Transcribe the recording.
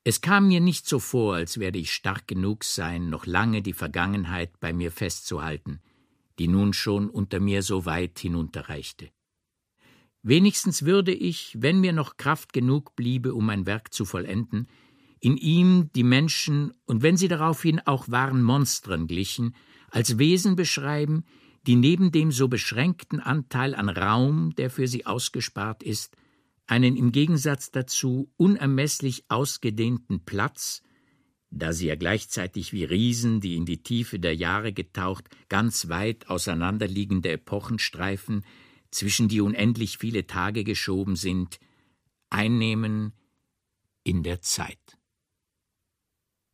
Es kam mir nicht so vor, als werde ich stark genug sein, noch lange die Vergangenheit bei mir festzuhalten, die nun schon unter mir so weit hinunterreichte. Wenigstens würde ich, wenn mir noch Kraft genug bliebe, um mein Werk zu vollenden, in ihm die Menschen, und wenn sie daraufhin auch wahren Monstern glichen, als Wesen beschreiben, die neben dem so beschränkten Anteil an Raum, der für sie ausgespart ist, einen im Gegensatz dazu unermesslich ausgedehnten Platz, da sie ja gleichzeitig wie Riesen, die in die Tiefe der Jahre getaucht, ganz weit auseinanderliegende Epochenstreifen, zwischen die unendlich viele Tage geschoben sind, einnehmen in der Zeit.